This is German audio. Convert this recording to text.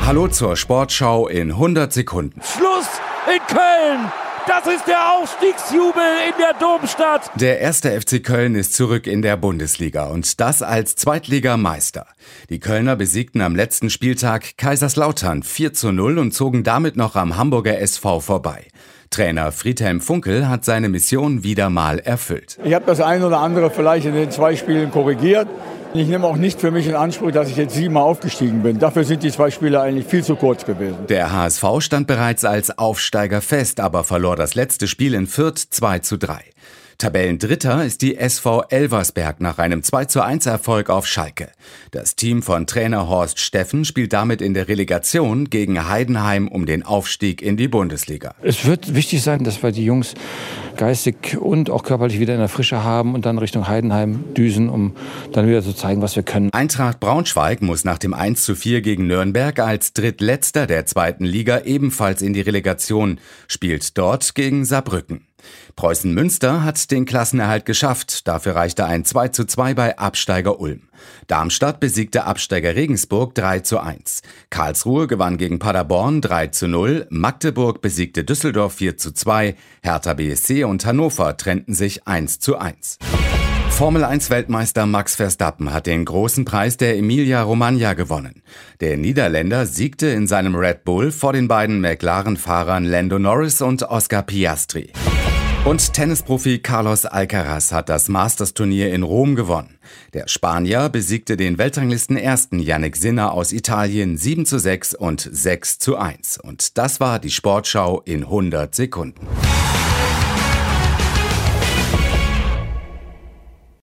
Hallo zur Sportschau in 100 Sekunden. Schluss in Köln! Das ist der Aufstiegsjubel in der Domstadt. Der 1. FC Köln ist zurück in der Bundesliga und das als Zweitligameister. Die Kölner besiegten am letzten Spieltag Kaiserslautern 4:0 und zogen damit noch am Hamburger SV vorbei. Trainer Friedhelm Funkel hat seine Mission wieder mal erfüllt. Ich habe das ein oder andere vielleicht in den 2 Spielen korrigiert. Ich nehme auch nicht für mich in Anspruch, dass ich jetzt 7-mal aufgestiegen bin. Dafür sind die 2 Spiele eigentlich viel zu kurz gewesen. Der HSV stand bereits als Aufsteiger fest, aber verlor das letzte Spiel in Fürth 2:3. Tabellendritter ist die SV Elversberg nach einem 2:1 auf Schalke. Das Team von Trainer Horst Steffen spielt damit in der Relegation gegen Heidenheim um den Aufstieg in die Bundesliga. Es wird wichtig sein, dass wir die Jungs geistig und auch körperlich wieder in der Frische haben und dann Richtung Heidenheim düsen, um dann wieder zu zeigen, was wir können. Eintracht Braunschweig muss nach dem 1:4 gegen Nürnberg als Drittletzter der 2. Liga ebenfalls in die Relegation, spielt dort gegen Saarbrücken. Preußen Münster hat den Klassenerhalt geschafft, dafür reichte ein 2:2 bei Absteiger Ulm. Darmstadt besiegte Absteiger Regensburg 3:1. Karlsruhe gewann gegen Paderborn 3:0, Magdeburg besiegte Düsseldorf 4:2, Hertha BSC und Hannover trennten sich 1:1. Formel-1-Weltmeister Max Verstappen hat den großen Preis der Emilia-Romagna gewonnen. Der Niederländer siegte in seinem Red Bull vor den beiden McLaren-Fahrern Lando Norris und Oscar Piastri. Und Tennisprofi Carlos Alcaraz hat das Masters-Turnier in Rom gewonnen. Der Spanier besiegte den Weltranglisten-Ersten Jannik Sinner aus Italien 7:6 und 6:1. Und das war die Sportschau in 100 Sekunden.